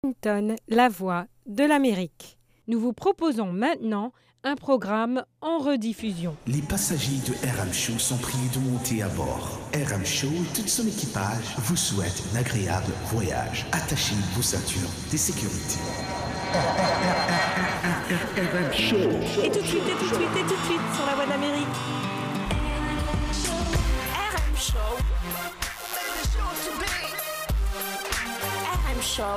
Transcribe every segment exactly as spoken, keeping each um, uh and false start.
Washington, la voix de l'Amérique. Nous vous proposons maintenant un programme en rediffusion. Les passagers de R M Show sont priés de monter à bord. R M Show et tout son équipage vous souhaitent un agréable voyage. Attachez vos ceintures de sécurité. R M Show. Et tout de suite, et tout de suite, et tout de suite sur la voix de l'Amérique. R M Show. R M Show.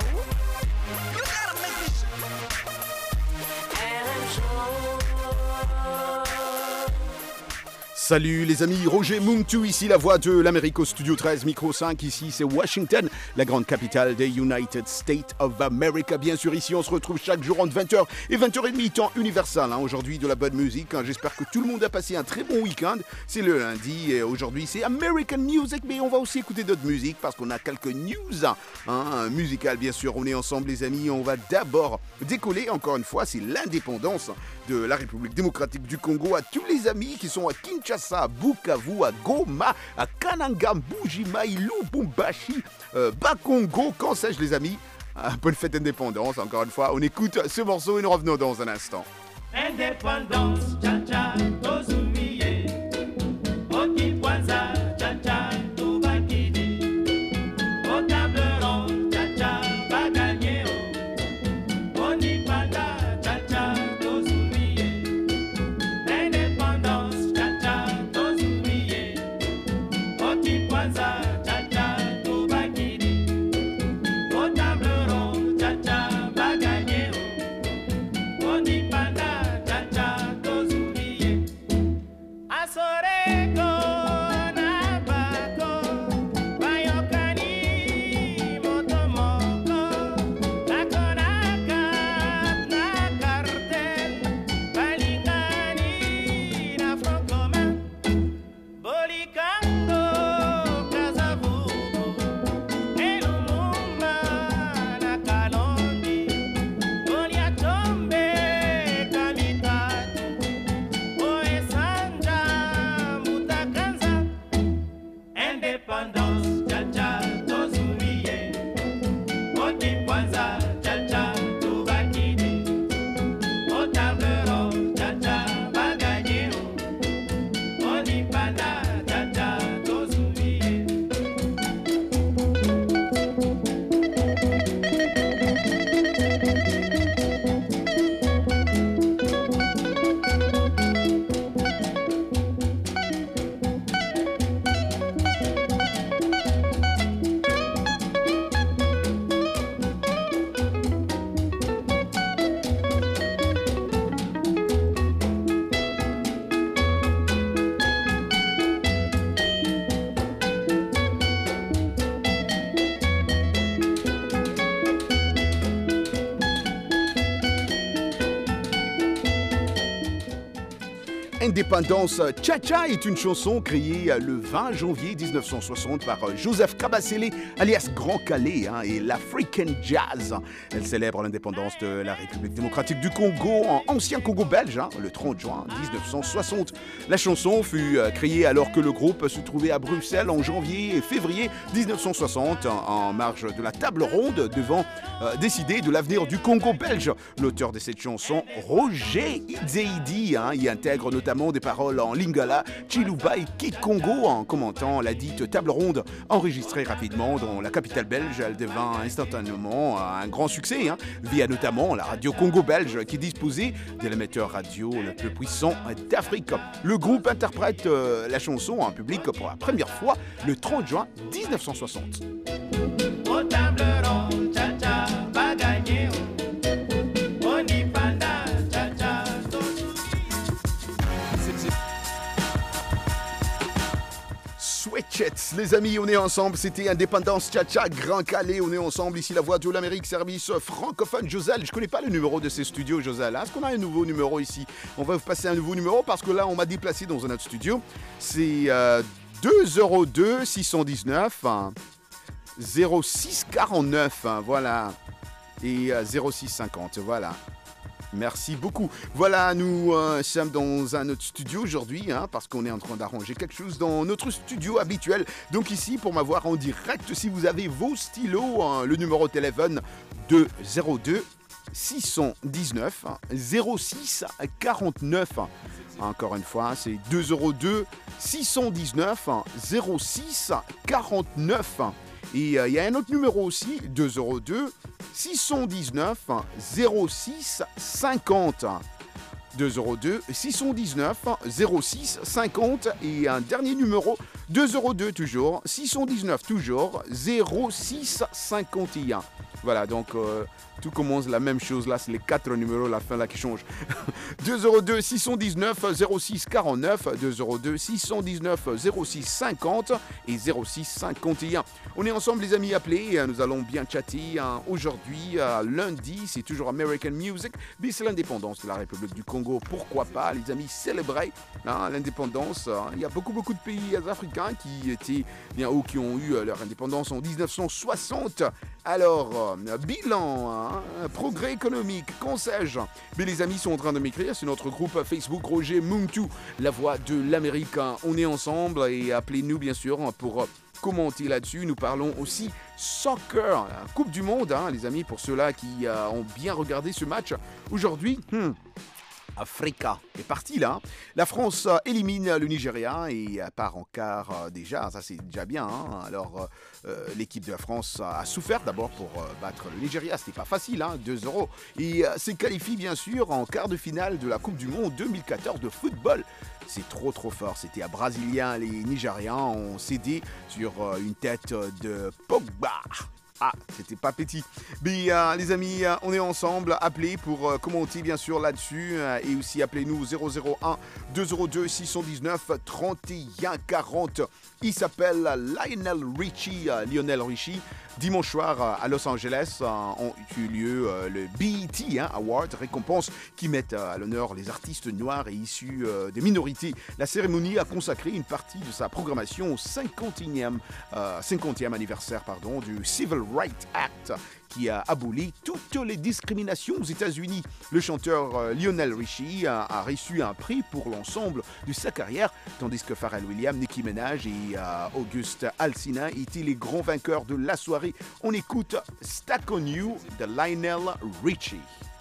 Salut les amis, Roger Muntu ici, la voix de l'Amérique au studio treize, micro cinq, ici c'est Washington, la grande capitale des United States of America. Bien sûr, ici on se retrouve chaque jour entre vingt heures et vingt heures trente, temps universel. Hein. Aujourd'hui de la bonne musique, hein. J'espère que tout le monde a passé un très bon week-end. C'est le lundi et aujourd'hui c'est American Music, mais on va aussi écouter d'autres musiques parce qu'on a quelques news hein, musicales. Bien sûr, on est ensemble les amis, on va d'abord décoller, encore une fois, c'est l'indépendance de la République démocratique du Congo. À tous les amis qui sont à Kinshasa, à Bukavu, à Goma, à Kananga, Mbujima, Lubumbashi, euh, Bakongo, quand sais-je les amis. Euh, bonne fête d'indépendance, encore une fois. On écoute ce morceau et nous revenons dans un instant. Indépendance, cha-cha, tozumiye, okipwanza, cha-cha, tubakidi, au table ronde, cha-cha, bagagné, onipanda, cha-cha, tozumiye, indépendance, cha-cha, tozumiye, okipwanza, cha-cha, tubakidi, au table ronde, cha-cha, bagagné, onipanda. Indépendance, Cha-Cha est une chanson créée le vingt janvier dix-neuf cent soixante par Joseph Kabasele, alias Grand Calais, hein, et l'African Jazz. Elle célèbre l'indépendance de la République démocratique du Congo, en ancien Congo belge, hein, le trente juin dix-neuf cent soixante. La chanson fut créée alors que le groupe se trouvait à Bruxelles en janvier et février dix-neuf cent soixante, en marge de la table ronde devant euh, décider de l'avenir du Congo belge. L'auteur de cette chanson, Roger Idzeidi, hein, y intègre notamment des paroles en lingala, Chiluba et Kikongo en commentant la dite table ronde enregistrée rapidement dans la capitale belge. Elle devint instantanément un grand succès, hein, via notamment la radio Congo belge qui disposait de l'émetteur radio le plus puissant d'Afrique. Le groupe interprète euh, la chanson en public pour la première fois le trente juin dix-neuf cent soixante. Au table ronde, cha-cha, bagagné, onipanda. Sweatshirts, les amis, on est ensemble, c'était Indépendance, Cha-Cha, Grand Calais, on est ensemble, ici la voix de l'Amérique, service francophone. Josel, je connais pas le numéro de ces studios, Josel, est-ce qu'on a un nouveau numéro ici? On va vous passer un nouveau numéro parce que là, on m'a déplacé dans un autre studio, c'est euh, deux zéro deux six cent dix-neuf hein, zéro six quarante-neuf, hein, voilà, et euh, zéro six cinquante, voilà. Merci beaucoup. Voilà, nous euh, sommes dans un autre studio aujourd'hui, hein, parce qu'on est en train d'arranger quelque chose dans notre studio habituel. Donc ici, pour m'avoir en direct, si vous avez vos stylos, hein, le numéro de téléphone deux zéro deux six cent dix-neuf zéro six quarante-neuf. Encore une fois, c'est deux zéro deux six cent dix-neuf zéro six quarante-neuf. Et il euh, y a un autre numéro aussi, deux zéro deux six cent dix-neuf zéro six cinquante. deux zéro deux six cent dix-neuf zéro six cinquante. Et un dernier numéro, deux zéro deux toujours, six cent dix-neuf toujours, zéro six cinquante et un. Voilà, donc euh, tout commence la même chose là, c'est les quatre numéros, la fin là qui change. deux zéro deux six cent dix-neuf zéro six quarante-neuf, deux zéro deux six cent dix-neuf zéro six cinquante et zéro six cinquante et un. On est ensemble les amis, appelés, nous allons bien chatter hein, aujourd'hui, euh, lundi, c'est toujours American Music, mais c'est l'indépendance de la République du Congo, pourquoi pas les amis célébrer hein, l'indépendance. Hein. Il y a beaucoup beaucoup de pays africains qui étaient, bien, ou qui ont eu leur indépendance en dix-neuf cent soixante. Alors, euh, bilan, hein, progrès économique, qu'en sais-je? Mais les amis sont en train de m'écrire sur notre groupe Facebook Roger Muntu, la voix de l'Amérique. On est ensemble et appelez-nous bien sûr pour commenter là-dessus. Nous parlons aussi soccer, la Coupe du Monde, hein, les amis, pour ceux-là qui euh, ont bien regardé ce match aujourd'hui. Hmm. Africa est parti là. La France euh, élimine le Nigeria et euh, part en quart euh, déjà. Ça c'est déjà bien. Hein. Alors euh, l'équipe de la France a souffert d'abord pour euh, battre le Nigeria. C'était pas facile, hein, deux zéro. Et euh, se qualifie bien sûr en quart de finale de la Coupe du Monde deux mille quatorze de football. C'est trop trop fort. C'était à Brasilia. Les Nigérians ont cédé sur euh, une tête de Pogba. Ah, c'était pas petit. Mais euh, les amis, euh, on est ensemble. Appelez pour euh, commenter bien sûr là-dessus. Euh, et aussi appelez-nous au zéro zéro un deux zéro deux six cent dix-neuf trente et un quarante. Il s'appelle Lionel Richie. Euh, Lionel Richie. Dimanche soir euh, à Los Angeles euh, ont eu lieu euh, le B E T hein, Award, récompense qui met euh, à l'honneur les artistes noirs et issus euh, des minorités. La cérémonie a consacré une partie de sa programmation au cinquantième, euh, cinquantième anniversaire pardon, du Civil Rights Act qui a aboli toutes les discriminations aux États-Unis. Le chanteur euh, Lionel Richie a, a reçu un prix pour l'ensemble de sa carrière, tandis que Pharrell Williams, Nicki Minaj et euh, Auguste Alsina étaient les grands vainqueurs de la soirée. On écoute Stack on You de Lionel Richie.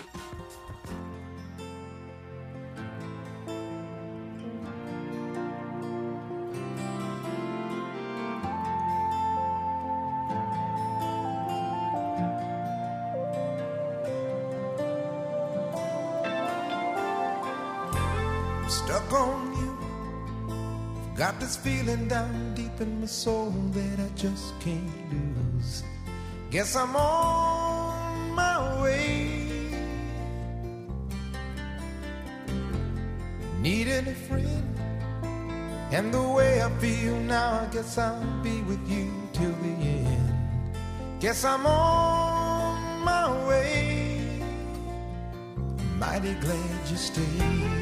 Stuck on you. Got this feeling down deep in my soul that I just can't lose. Guess I'm on my way. Needing a friend. And the way I feel now, I guess I'll be with you till the end. Guess I'm on my way. Mighty glad you stayed.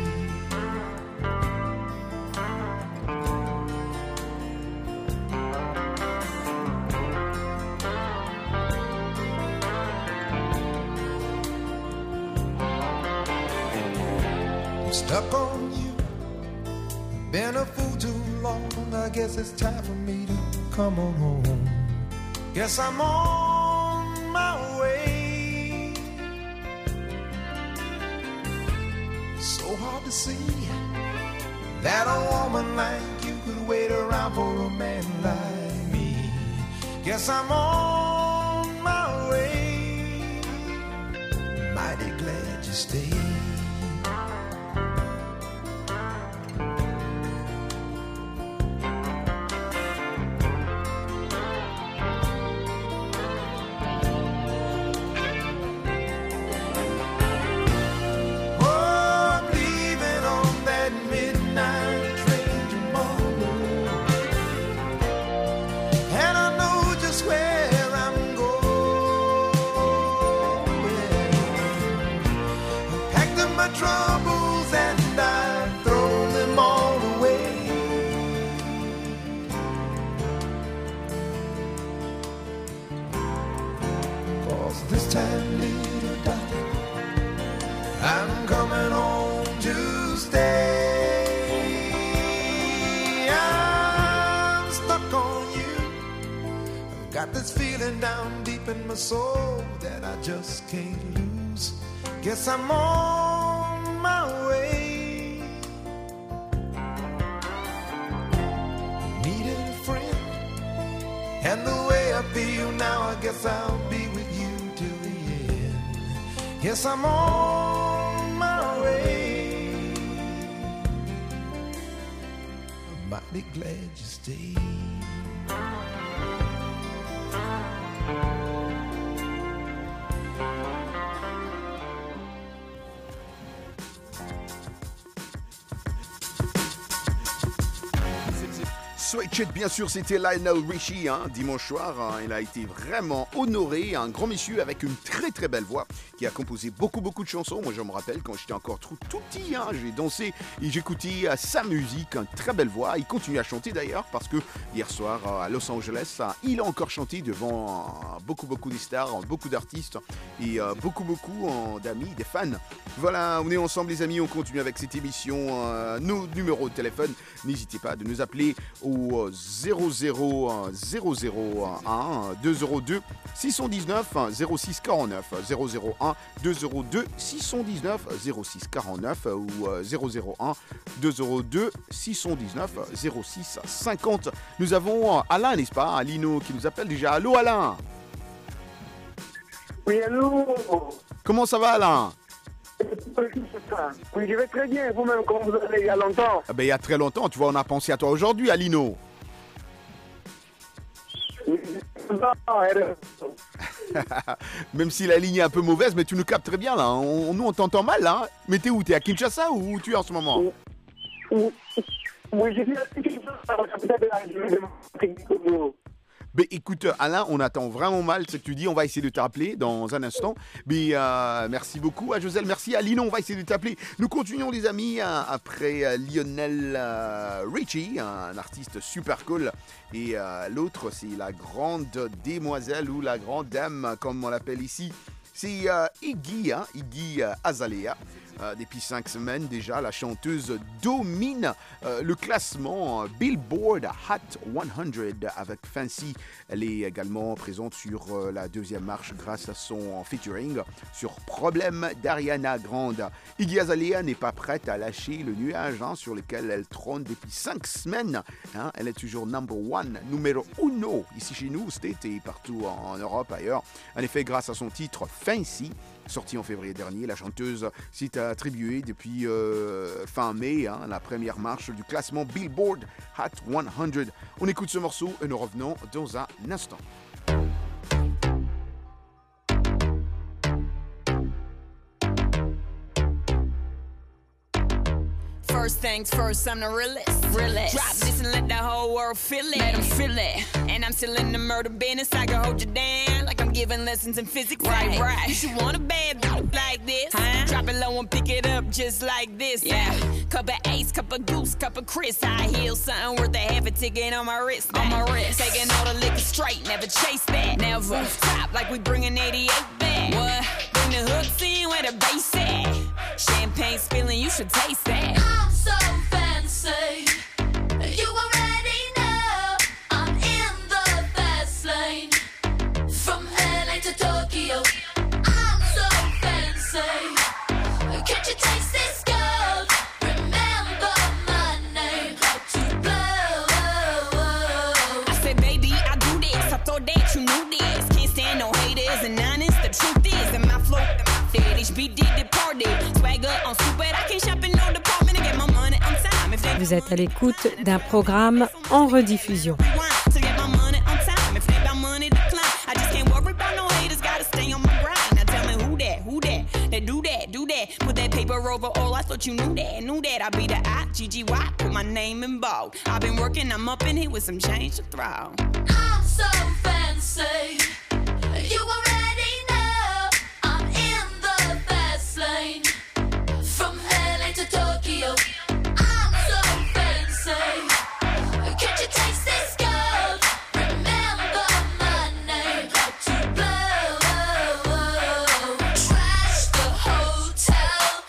Stuck on you, been a fool too long. I guess it's time for me to come on home. Guess I'm on my way. So hard to see that a woman like you could wait around for a man like me. Guess I'm on my way. Mighty glad you stayed. I'm coming home to stay. I'm stuck on you. I've got this feeling down deep in my soul that I just can't lose. Guess I'm on my way. Needed a friend, and the way I feel now, I guess I'll be with you till the end. Yes, I'm on my way. I'm mighty glad you stayed. Sweet Shit, bien sûr, c'était Lionel Richie, hein, dimanche soir. Hein, il a été vraiment honoré, un grand monsieur avec une très très belle voix qui a composé beaucoup beaucoup de chansons. Moi, je me rappelle quand j'étais encore tout, tout petit, hein, j'ai dansé et j'écoutais euh, sa musique, une très belle voix. Il continue à chanter d'ailleurs parce que hier soir euh, à Los Angeles, euh, il a encore chanté devant euh, beaucoup beaucoup de stars, beaucoup d'artistes et euh, beaucoup beaucoup euh, d'amis, des fans. Voilà, on est ensemble les amis, on continue avec cette émission. Euh, nos numéros de téléphone, n'hésitez pas de nous appeler au zéro zéro zéro zéro un deux zéro deux six un neuf zéro six quarante-neuf zéro zéro un deux zéro deux six un neuf zéro six quarante-neuf ou zéro zéro un deux zéro deux six un neuf zéro six cinquante. Nous avons Alain, n'est-ce pas, Alino qui nous appelle déjà. Allô Alain. Oui, allô. Comment ça va Alain? Oui, je vais très bien. Vous-même, comment vous allez il y a longtemps? Ah ben, il y a très longtemps, tu vois, on a pensé à toi aujourd'hui, Alino. Même si la ligne est un peu mauvaise, mais tu nous captes très bien là. On, nous, on t'entend mal là. Mais t'es où? T'es à Kinshasa ou où tu es en ce moment? Oui, je suis à Kinshasa, la capitale de la République du Congo. Ben écoute Alain, on attend vraiment mal ce que tu dis, on va essayer de t'appeler dans un instant. Mais euh, merci beaucoup à Joselle, merci à Lino, on va essayer de t'appeler. Nous continuons les amis hein, après euh, Lionel euh, Richie, un artiste super cool. Et euh, l'autre c'est la grande demoiselle ou la grande dame comme on l'appelle ici. C'est euh, Iggy, hein, Iggy euh, Azalea. Euh, depuis cinq semaines déjà, la chanteuse domine euh, le classement Billboard Hot cent avec Fancy. Elle est également présente sur euh, la deuxième marche grâce à son featuring sur Problème d'Ariana Grande. Iggy Azalea n'est pas prête à lâcher le nuage hein, sur lequel elle trône depuis cinq semaines. Hein. Elle est toujours number one, numéro uno ici chez nous, State et partout en, en Europe ailleurs. En effet, grâce à son titre Fancy, sorti en février dernier, la chanteuse s'est attribuée depuis euh, fin mai hein, la première marche du classement Billboard Hot cent. On écoute ce morceau et nous revenons dans un instant. First things first, I'm the realest. realest. Drop this and let the whole world feel it. Let them feel it. And I'm still in the murder business. I can hold you down like I'm giving lessons in physics. Right, right. You should want a bad bitch like this. Huh? Drop it low and pick it up just like this. Yeah. Cup of Ace, cup of Goose, cup of Chris. I heal something worth a half a ticket on my wrist. On my wrist. Taking all the liquor straight, never chase that. Never. Top like we bringing eighty-eight back. What? Bring the hooks in where the bass at. Champagne spilling, you should taste that. I'm so fancy. You already know I'm in the fast lane. From L A to Tokyo, I'm so fancy. Can't you taste this gold? Remember my name, how to blow. I said, baby, I do this. I thought that you knew this. Can't stand no haters and honest. The truth is that my flow, that H B did the party. Swagger on super, I can't shop in no department and get my money on time. Vous êtes à l'écoute d'un programme en rediffusion. Put that paper over all, I thought you knew that, knew that I'd be the I, G G Y, put my name in bold. I've been working, I'm up in here with some change to throw. I'm so fancy. You already know I'm in the fast lane. From L A to Tokyo, I'm so fancy. Can't you taste this gold? Remember my name, how to blow. Trash the hotel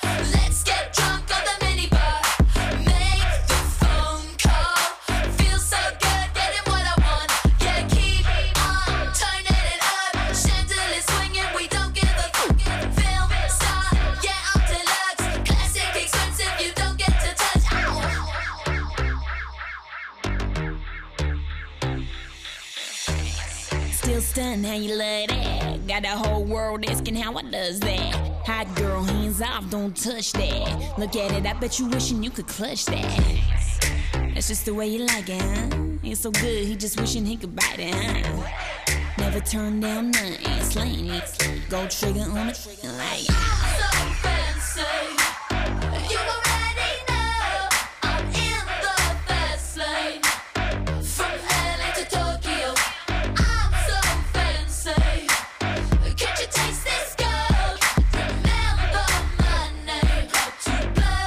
how you love that. Got the whole world asking how I does that. Hot girl, hands off, don't touch that. Look at it, I bet you wishing you could clutch that. That's just the way you like it, huh? It's so good, he just wishing he could bite it, huh? Never turn down nothing, slaying it. Go trigger on it, like I'm so fancy. You already know I'm in the fast lane. From L A to Tokyo, I'm so fancy. Can't you taste this gold? Remember my name, how to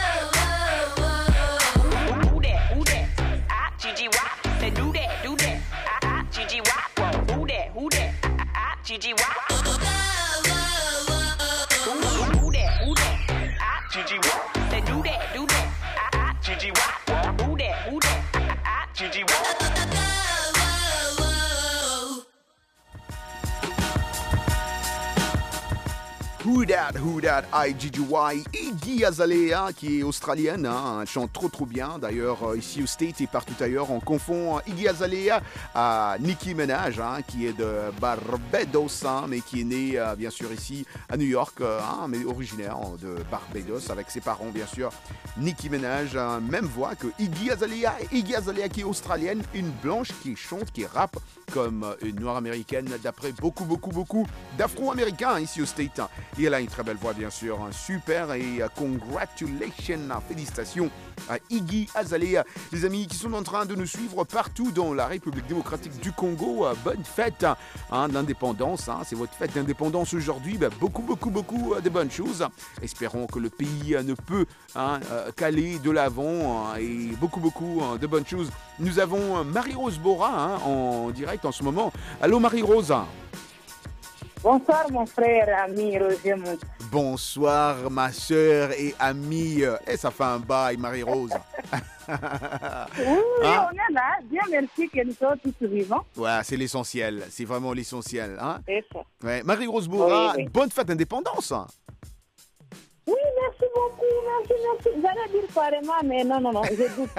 blow. Who that? Who that? Ah, G G Y. Say do that, do that. Ah, ah, G G Y. Whoa. Who that? Who that? Ah, ah, G G Y. Who that? Who that? Ah, G G Y. Say do that, do that. Ah, ah, G G Y. Whoa. Who that? Who that? Ah, ah, G G Y. Who Dat, Who Dat, I G G Y, Iggy Azalea qui est australienne, hein, elle chante trop trop bien. D'ailleurs, euh, ici au States et partout ailleurs, on confond Iggy Azalea à Nicki Minaj, hein, qui est de Barbados, hein, mais qui est née euh, bien sûr ici à New York, euh, hein, mais originaire de Barbados avec ses parents bien sûr. Nicki Minaj, hein, même voix que Iggy Azalea, Iggy Azalea qui est australienne, une blanche qui chante, qui rappe comme une noire américaine d'après beaucoup beaucoup beaucoup d'Afro-Américains ici au States. Et elle a une très belle voix, bien sûr. Super et uh, congratulations, félicitations à Iggy Azalea. Les amis qui sont en train de nous suivre partout dans la République démocratique du Congo, uh, bonne fête hein, d'indépendance. Hein, c'est votre fête d'indépendance aujourd'hui. Bah, beaucoup, beaucoup, beaucoup uh, de bonnes choses. Espérons que le pays uh, ne peut hein, uh, qu'aller de l'avant uh, et beaucoup, beaucoup uh, de bonnes choses. Nous avons uh, Marie-Rose Bora hein, en direct en ce moment. Allô Marie-Rose. Bonsoir mon frère, ami Roger Mount. Bonsoir ma soeur et amie. Et ça fait un bail, Marie-Rose. Oui, hein? On est là. Bien merci que nous sommes tous vivants. Ouais, c'est l'essentiel. C'est vraiment l'essentiel. Hein? C'est ça. Ouais. Marie-Rose Boura, oui, oui. Bonne fête d'indépendance. Oui, merci beaucoup. Merci, merci. J'allais dire carrément, mais non, non, non, je doute.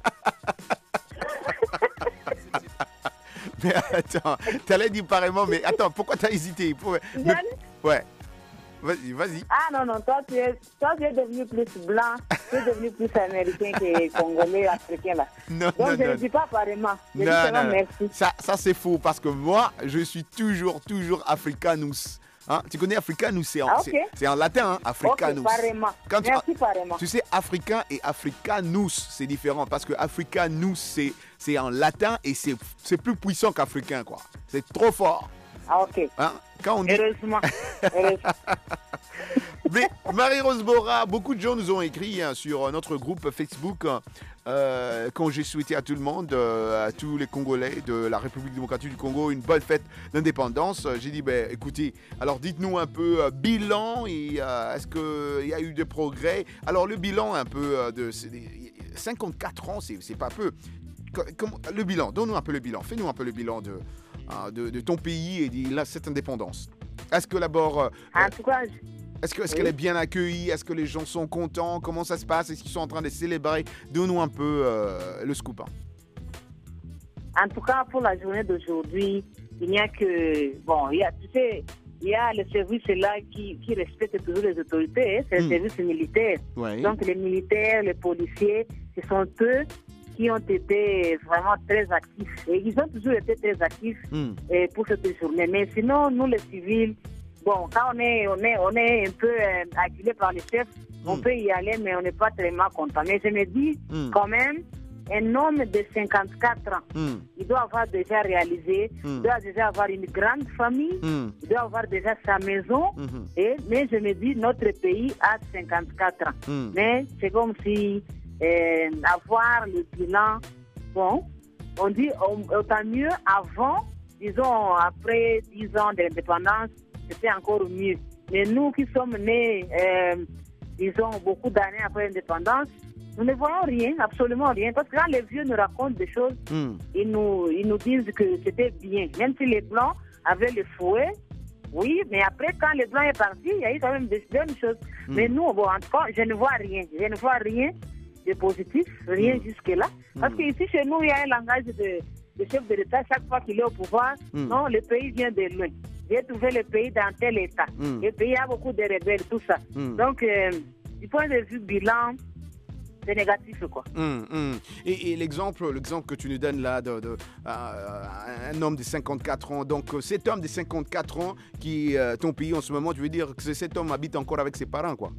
Mais attends, t'allais dire pareillement, mais attends, pourquoi t'as hésité? Pour... Mais... Ouais, vas-y, vas-y. Ah non, non, toi tu, es, toi, tu es devenu plus blanc, tu es devenu plus américain que congolais, africain là. Non, Donc non, je non. ne dis pas pareillement. Je non, dis seulement non, merci. Ça, ça c'est faux, parce que moi, je suis toujours, toujours africanus. Hein? Tu connais africanus, c'est en, Ah, okay. c'est, c'est en latin, hein? Africanus. Ok, pareillement. Quand tu, merci pareillement. Tu sais, africain et africanus, c'est différent, parce que africanus, c'est, c'est en latin et c'est, c'est plus puissant qu'africain, quoi. C'est trop fort. Ah, ok. Hein? Quand on dit... Heureusement. Heureusement. Mais Marie-Rose Bora, beaucoup de gens nous ont écrit hein, sur notre groupe Facebook euh, quand j'ai souhaité à tout le monde, euh, à tous les Congolais de la République démocratique du Congo, une bonne fête d'indépendance. J'ai dit, ben, écoutez, alors dites-nous un peu euh, bilan et euh, est-ce qu'il y a eu des progrès? Alors le bilan un peu euh, de c'est des, cinquante-quatre ans, c'est, c'est pas peu. Comme, le bilan, donne-nous un peu le bilan, fais-nous un peu le bilan de, euh, de, de ton pays et de cette indépendance. Est-ce que d'abord... Euh, en tout cas... Est-ce, que, est-ce oui. qu'elle est bien accueillie? Est-ce que les gens sont contents? Comment ça se passe? Est-ce qu'ils sont en train de célébrer? Donne-nous un peu euh, le scoop. Hein. En tout cas, pour la journée d'aujourd'hui, il n'y a que... Bon, il y a, tu sais, il y a le service là qui, qui respecte toujours les autorités. Hein, c'est Mm. le service militaire. Ouais. Donc, les militaires, les policiers, ce sont eux qui ont été vraiment très actifs. Et ils ont toujours été très actifs Mm. eh, pour cette journée. Mais sinon, nous, les civils... Bon, quand on est, on est, on est un peu euh, acculé par les chefs, on Mm. peut y aller, mais on n'est pas tellement content. Mais je me dis, Mm. quand même, un homme de cinquante-quatre ans, Mm. il doit avoir déjà réalisé, Mm. il doit déjà avoir une grande famille, Mm. il doit avoir déjà sa maison. Mhm. Et, mais je me dis, notre pays a cinquante-quatre ans. Mm. Mais c'est comme si euh, avoir le bilan, bon, on dit on- autant mieux avant, disons après dix ans d'indépendance, c'était encore mieux. Mais nous qui sommes nés, euh, disons, beaucoup d'années après l'indépendance, nous ne voyons rien, absolument rien. Parce que quand les vieux nous racontent des choses, Mm. ils nous, ils nous disent que c'était bien. Même si les Blancs avaient le fouet, oui, mais après, quand les Blancs est parti, il y a eu quand même des bonnes choses. Mm. Mais nous, bon, en tout cas, je ne vois rien. Je ne vois rien de positif, rien Mm. jusque-là. Parce Mm. qu'ici, chez nous, il y a un langage de, le chef de l'État, chaque fois qu'il est au pouvoir, Mm. non, le pays vient de loin. J'ai trouvé le pays dans tel état. Mm. Le pays a beaucoup de rebelles, tout ça. Mm. Donc, euh, du point de vue bilan, c'est négatif, quoi. Hum, hum. Et, et l'exemple, l'exemple que tu nous donnes là de, de euh, un homme de cinquante-quatre ans, donc euh, cet homme de cinquante-quatre ans qui est euh, ton pays en ce moment, tu veux dire que cet homme habite encore avec ses parents, quoi?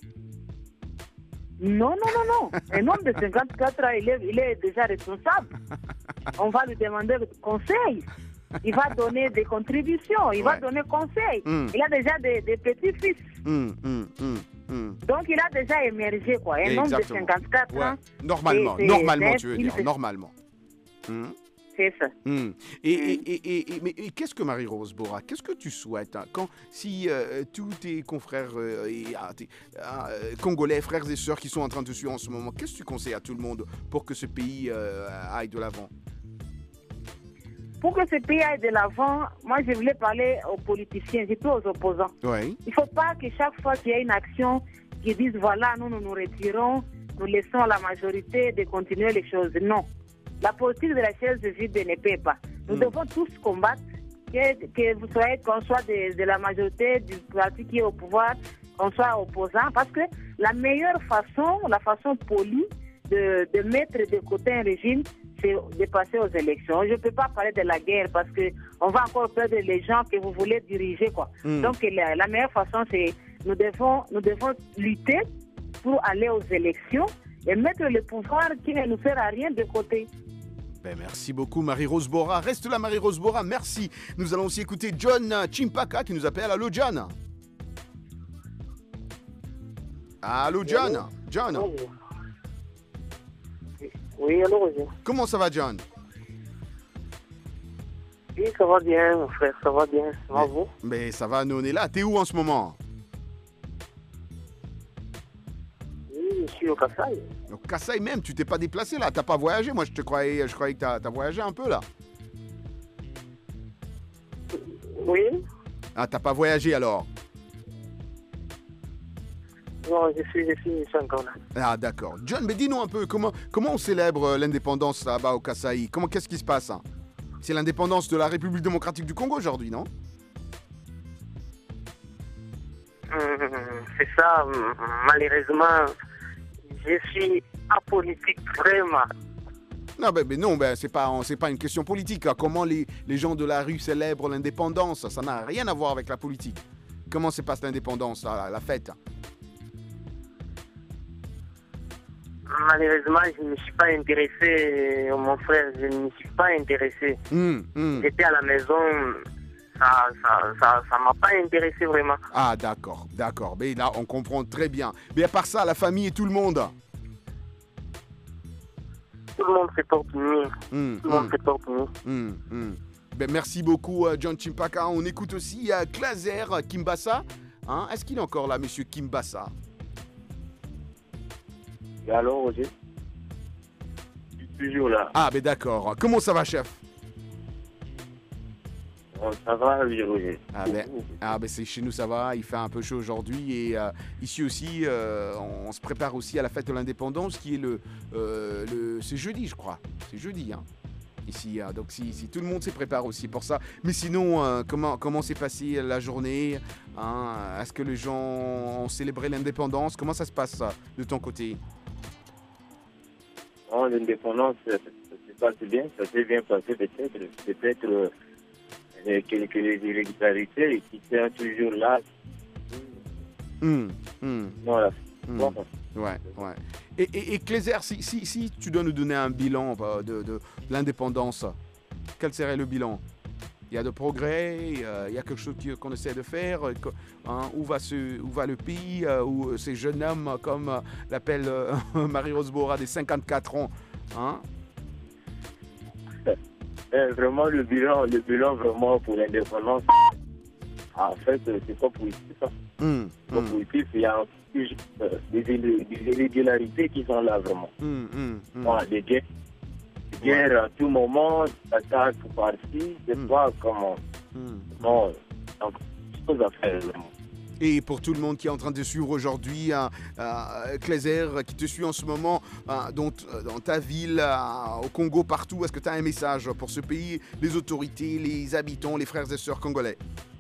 Non, non, non, non. Un homme de cinquante-quatre ans, il est, il est déjà responsable. On va lui demander conseil. Il va donner des contributions. Il Ouais. va donner conseil. Mm. Il a déjà des, des petits-fils. Hum, hum, hum, hum. Donc, il a déjà émergé, quoi. Un homme de Exactement. cinquante-quatre Ouais. ans. Normalement, c'est- normalement, c'est- tu veux il- dire, normalement. Hum. C'est ça. Hum. Et, et, et, et, et- mais et qu'est-ce que Marie-Rose Bora, qu'est-ce que tu souhaites hein, quand si euh, tous tes confrères euh, et, ah, tes, ah, euh, congolais, frères et sœurs qui sont en train de te suivre en ce moment, qu'est-ce que tu conseilles à tout le monde pour que ce pays euh, aille de l'avant? Pour que ce pays aille de l'avant, moi, je voulais parler aux politiciens, surtout aux opposants. Oui. Il ne faut pas que chaque fois qu'il y a une action, qu'ils disent, voilà, nous, nous nous retirons, nous laissons la majorité de continuer les choses. Non. La politique de la chaise vide ne paie pas. Nous Mm. devons tous combattre, que, que vous soyez, qu'on soit de, de la majorité du parti qui est au pouvoir, qu'on soit opposant, parce que la meilleure façon, la façon polie de, de mettre de côté un régime, c'est de passer aux élections. Je ne peux pas parler de la guerre parce que on va encore perdre les gens que vous voulez diriger, quoi. Mm. Donc la, la meilleure façon, c'est nous devons, nous devons lutter pour aller aux élections et mettre le pouvoir qui ne nous sert à rien de côté. Ben, merci beaucoup Marie-Rose Bora. Reste là Marie-Rose Bora, merci. Nous allons aussi écouter John Chimpaka qui nous appelle. Allô John. Allô John. John. Oui, allô, Roger. Comment ça va John? Oui, ça va bien, mon frère, ça va bien. Ça va, vous? Ben ça va, nous on est là. T'es où en ce moment? Oui, je suis au Kassai. Au Kassai même, tu t'es pas déplacé là, t'as pas voyagé. Moi je te croyais, je croyais que t'as as voyagé un peu là. Oui? Ah, t'as pas voyagé alors? Non, je suis, je suis, je suis encore là. Ah d'accord. John, mais dis-nous un peu, comment, comment on célèbre euh, l'indépendance là-bas au Kassai? Comment, qu'est-ce qui se passe hein? C'est l'indépendance de la République démocratique du Congo aujourd'hui, non? Hum, c'est ça, hum, malheureusement, je suis apolitique vraiment. Non, ben, ben non, ben, c'est pas, c'est pas une question politique. Hein. Comment les, les gens de la rue célèbrent l'indépendance, ça n'a rien à voir avec la politique. Comment se passe l'indépendance, la, la fête? Malheureusement, je ne me suis pas intéressé, mon frère, je ne me suis pas intéressé. Hum, hum. J'étais à la maison, ça ça, ça, ça m'a pas intéressé vraiment. Ah d'accord, d'accord. Mais là, on comprend très bien. Mais à part ça, la famille et tout le monde. Tout le monde se porte mieux. Hum, Tout le monde hum, se porte mieux. hum, hum. Ben, merci beaucoup, euh, John Chimpaka. On écoute aussi euh, Clazer Kimbassa. Hein? Est-ce qu'il est encore là, monsieur Kimbassa? Et alors, Roger? Je suis toujours là. Ah, ben d'accord. Comment ça va, chef? Bon, ça va, oui, Roger. Ah ben, ah ben c'est chez nous ça va, il fait un peu chaud aujourd'hui et euh, ici aussi euh, on, on se prépare aussi à la fête de l'indépendance qui est le, euh, le c'est jeudi je crois, c'est jeudi hein, ici hein. Donc si, si tout le monde s'y prépare aussi pour ça. Mais sinon euh, comment comment s'est passée la journée hein? Est-ce que les gens ont célébré l'indépendance? Comment ça se passe ça, de ton côté? Bon, l'indépendance, ça, ça se passe bien, ça s'est bien passé peut-être, peut-être euh, quelques irrégularités qui sont toujours là. Hum, hum. Voilà. Hum. Bon. Ouais, ouais. Et, et, et Clazer, si, si, si tu dois nous donner un bilan euh, de, de, de l'indépendance, quel serait le bilan? Il y a de progrès, euh, il y a quelque chose qui- qu'on essaie de faire, euh, que- hein, où, va ce, où va le pays, euh, où ces jeunes hommes, comme euh, l'appelle euh, Marie-Rose Bora, des cinquante-quatre ans, hein? Eh, vraiment, le bilan, le bilan vraiment pour l'indépendance, en fait, euh, c'est pas positif. Hein. Hum, C'est pas hum, positif, il y a toujours, euh, des, illé- des irrégularités qui sont là vraiment. hum, hum, hum. Voilà, des guerres, des guerres à tout moment, attaques par-ci, c'est Mm. pas comment. Hum. Non, donc, choses à faire vraiment. Et pour tout le monde qui est en train de suivre aujourd'hui, euh, euh, Clézer, qui te suit en ce moment euh, dans, dans ta ville, euh, au Congo, partout, est-ce que tu as un message pour ce pays, les autorités, les habitants, les frères et sœurs congolais?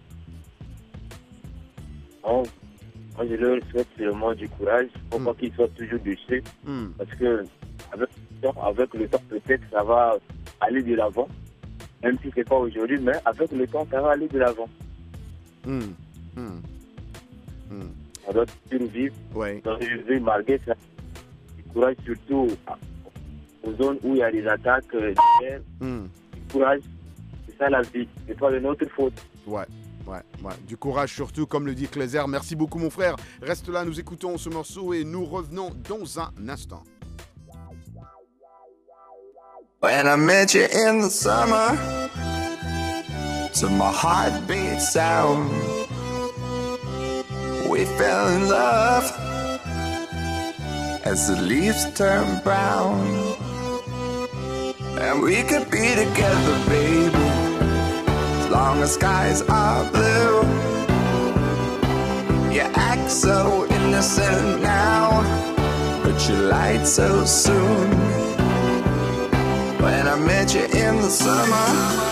Bon, moi, je leur souhaite seulement du courage. Il ne faut mm. pas qu'ils soient toujours dessus. Mm. Parce que avec le temps, avec le temps, peut-être ça va aller de l'avant. Même si ce n'est pas aujourd'hui, mais avec le temps, ça va aller de l'avant. Mm. Mm. Mm. On doit survivre. Ouais. On doit survivre malgré ça. Du courage surtout aux zones où il y a des attaques de guerre. Mm. Du courage, c'est ça la vie. C'est pas de notre faute. Ouais. Ouais, ouais, du courage surtout, comme le dit Clézer. Merci beaucoup, mon frère. Reste là, nous écoutons ce morceau et nous revenons dans un instant. When I met you in the summer, to my heartbeat sound, we fell in love as the leaves turn brown, and we could be together, baby, long as skies are blue. You act so innocent now, but you lied so soon. When I met you in the summer,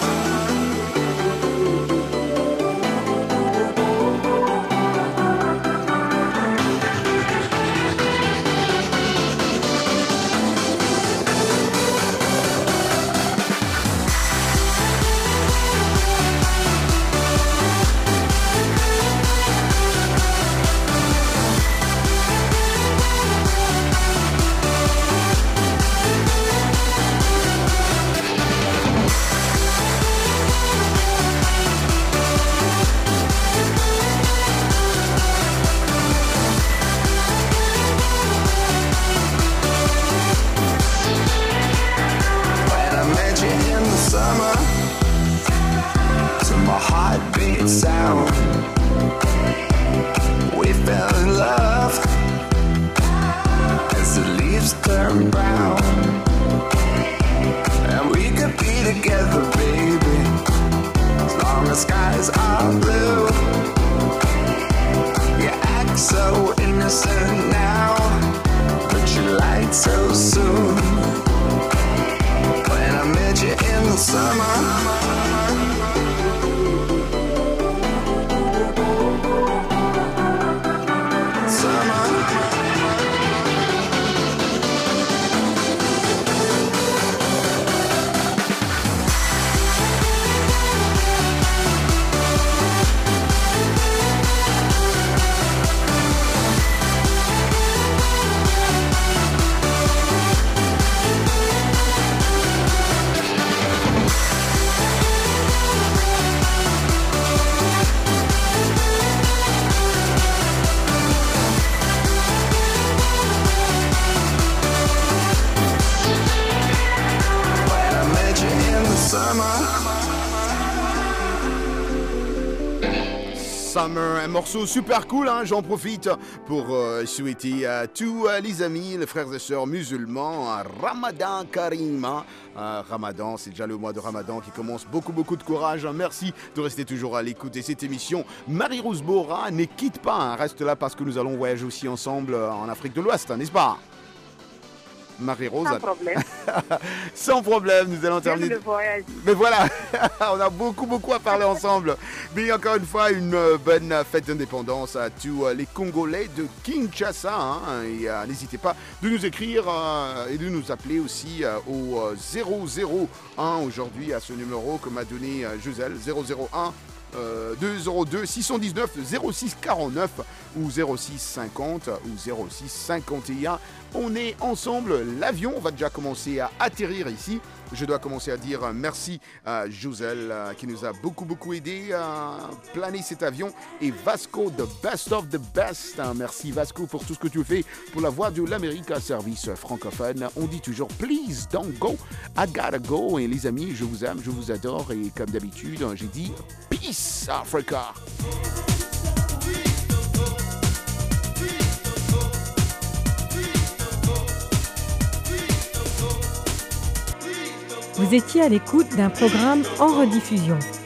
sound, we fell in love as the leaves turn brown, and we could be together, baby, as long as skies are blue. You act so innocent now, but you lied so soon. When I met you in the summer, Summer, un morceau super cool, hein? J'en profite pour euh, souhaiter à tous euh, les amis, les frères et sœurs musulmans, un Ramadan Karim. Hein? Euh, Ramadan, c'est déjà le mois de Ramadan qui commence. Beaucoup, beaucoup de courage. Merci de rester toujours à l'écoute de cette émission. Marie-Rose Bora, ne quitte pas, hein? Reste là parce que nous allons voyager aussi ensemble en Afrique de l'Ouest, n'est-ce pas? Marie-Rose. Sans problème. Sans problème, nous allons terminer. Le voyage. Mais voilà, on a beaucoup, beaucoup à parler ensemble. Mais encore une fois, une bonne fête d'indépendance à tous les Congolais de Kinshasa. Hein, et euh, n'hésitez pas de nous écrire euh, et de nous appeler aussi euh, au zéro zéro un aujourd'hui à ce numéro que m'a donné euh, Joselle, zéro zéro un. Euh, deux zéro deux six cent dix-neuf zéro six quarante-neuf ou zéro six cinquante ou zéro six cinquante et un. On est ensemble, l'avion va déjà commencer à atterrir ici. Je dois commencer à dire merci à Joselle qui nous a beaucoup beaucoup aidé à planer cet avion, et Vasco, the best of the best. Merci Vasco pour tout ce que tu fais pour la voix de l'Amérique, service francophone. On dit toujours please don't go, I gotta go. Et les amis, je vous aime, je vous adore, et comme d'habitude j'ai dit peace Africa. Vous étiez à l'écoute d'un programme en rediffusion.